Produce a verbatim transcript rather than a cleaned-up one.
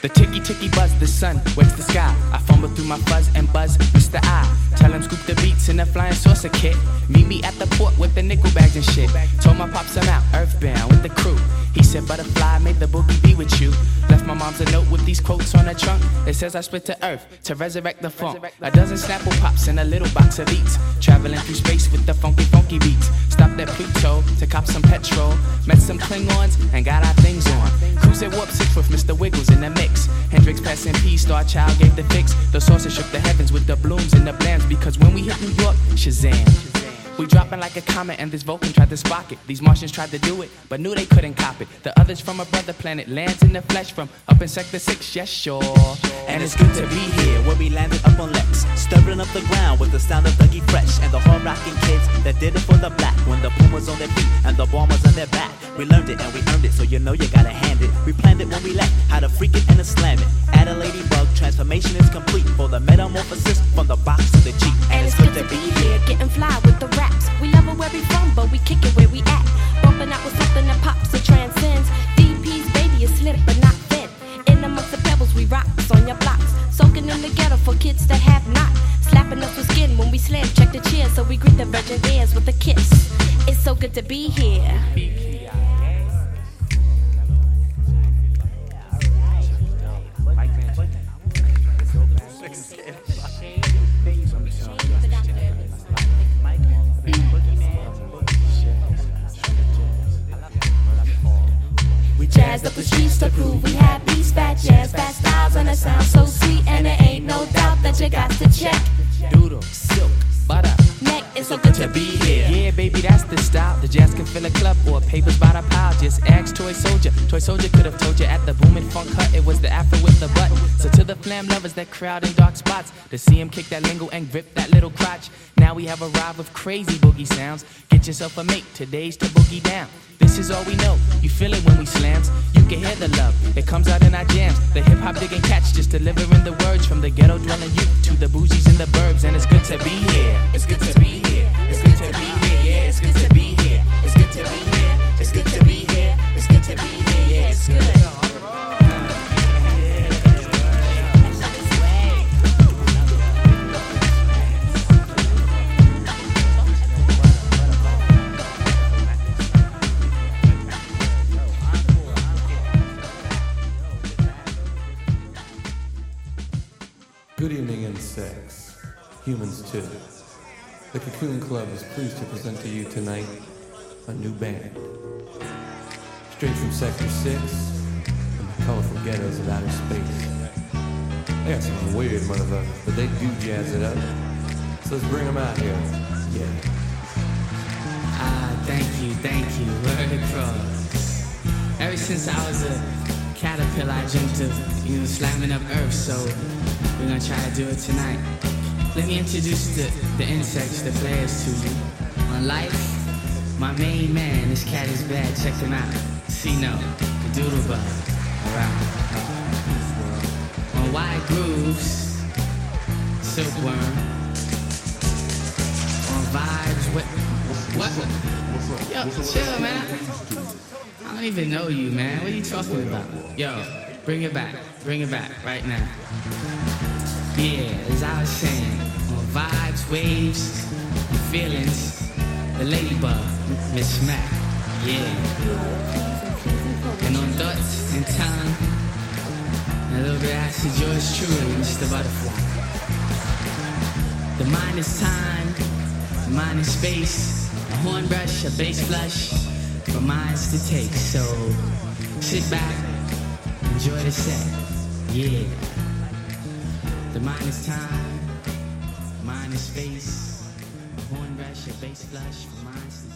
The ticky ticky buzz, the sun wakes the sky. I fumble through my fuzz and buzz, Mister I. Tell him scoop the beats in a flying saucer kit. Meet me at the port with the nickel bags and shit. Told my pops I'm out, earthbound with the crew. He said, butterfly, may the boogie be with you. Left my mom's a note with these quotes on her trunk. It says I split to earth to resurrect the funk. A dozen Snapple pops in a little box of eats. Traveling through space with the funky, funky beats. Stopped at Pluto to cop some petrol. Met some Klingons and got our things on. Cruise at Warp six with Mister Wiggles in the mix. Hendrix passing P, Star Child gave the fix. The saucer shook the heavens with the blooms and the blams. Because when we hit New York, Shazam. We dropping like a comet and this Vulcan tried to spark it. These Martians tried to do it, but knew they couldn't cop it. The others from a brother planet lands in the flesh from up in Sector six, yes sure. And it's good to be here where we landed up on Lex. Stirring up the ground with the sound of Dougie Fresh. And the hard rocking kids that did it for the black. When the Pumas on their feet and the Bombers on their back. We learned it and we earned it, so you know you gotta hand it. We planned it when we left, how to freak it and to slam it. Add a ladybug, transformation is complete. For the metamorphosis from the box to the Jeep. And it's good to be here, getting fly with the raps. We love it where we from, but we kick it where we at. Bumping out with something that pops and transcends. D P's baby is slip but not thin. In amongst the pebbles we rocks on your blocks. Soaking in the ghetto for kids that have not. Slapping us with skin when we slam, check the cheer. So we greet the virgin ears with a kiss. It's so good to be here. Jazzed up the streets to prove we have these fat jazz, fat styles, and it sounds so sweet. And there ain't no doubt that you got to check. Doodle, silk, butter. Neck, it's so good to be here. Yeah, baby, that's the style. The jazz can fill a club or papers by the pile. Just ask Toy Soldier. Toy Soldier could have told you at the Boomin' Funk Hut it was the afro with the butt. So to the flam lovers that crowd in dark spots, to see him kick that lingo and grip that little crotch. Now we have arrived with crazy boogie sounds. Get yourself a mate, today's to boogie down. This is all we know, you feel it when we slams. You can hear the love, it comes out in our jams. The hip-hop digging cats just delivering the words. From the ghetto dwelling youth to the bougies in the burbs. And it's good to be here, it's good to be here. It's good to be here, yeah, it's good to be here. It's good to be here, it's good to be here. It's good to be here, yeah, it's good. Good evening, insects. Humans, too. The Cocoon Club is pleased to present to you tonight a new band. Straight from Sector six and the colorful ghettos of outer space. They got some weird motherfuckers, but they do jazz it up. So let's bring them out here. Yeah. Ah, thank you, thank you. Word across. Ever since I was a caterpillar, I dreamt of, you know, slamming up Earth, so we're gonna try to do it tonight. Let me introduce the, the insects, the players to you. On life, my main man, this cat is bad, check him out. C-No, the doodle bug, around. On wide grooves, silkworm. On vibes, what? What? Yo, chill, man. I don't even know you, man. What are you talking about? Yo, bring it back, bring it back, right now. Yeah, as I was saying, on vibes, waves, and feelings, the ladybug, Miss Smack, yeah. And on thoughts and tongue, and a little bit of acid, yours truly, Mister Butterfly. The mind is time, the mind is space, a horn brush, a bass flush, for minds to take. So sit back, enjoy the set, yeah. The mind is time, mind is space, a horn brush, a bass flush, for minds to